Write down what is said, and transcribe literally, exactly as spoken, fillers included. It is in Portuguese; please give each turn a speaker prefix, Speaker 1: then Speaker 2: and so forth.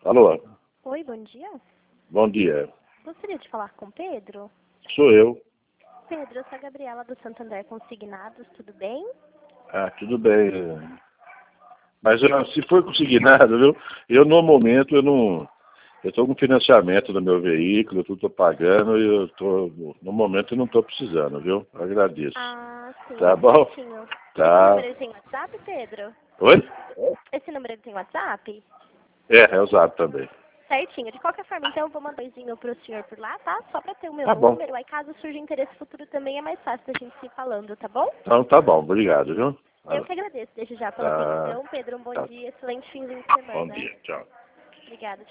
Speaker 1: Alô?
Speaker 2: Oi, bom dia.
Speaker 1: Bom dia.
Speaker 2: Gostaria de falar com Pedro?
Speaker 1: Sou eu.
Speaker 2: Pedro, eu sou a Gabriela do Santander Consignados, tudo bem?
Speaker 1: Ah, tudo bem. Mas eu, se for consignado, viu? Eu no momento eu não. Eu estou com financiamento do meu veículo, eu estou pagando e eu tô. No momento eu não estou precisando, viu? Agradeço.
Speaker 2: Ah, sim.
Speaker 1: Tá bom?
Speaker 2: Certinho.
Speaker 1: Tá.
Speaker 2: Esse número ele tem WhatsApp, Pedro?
Speaker 1: Oi?
Speaker 2: Esse número ele tem WhatsApp?
Speaker 1: É, é usado também.
Speaker 2: Certinho. De qualquer forma, então, eu vou mandar um e-mail pro senhor por lá, tá? Só pra ter o meu
Speaker 1: Tá bom.
Speaker 2: número. Aí, caso surja interesse futuro também, é mais fácil da gente se ir falando, tá bom?
Speaker 1: Então tá bom, obrigado, viu?
Speaker 2: Eu que agradeço desde já pela
Speaker 1: Tá.
Speaker 2: atenção. Pedro, um bom
Speaker 1: Tá.
Speaker 2: dia. Excelente fim de
Speaker 1: Bom
Speaker 2: semana.
Speaker 1: dia, tchau.
Speaker 2: Obrigada.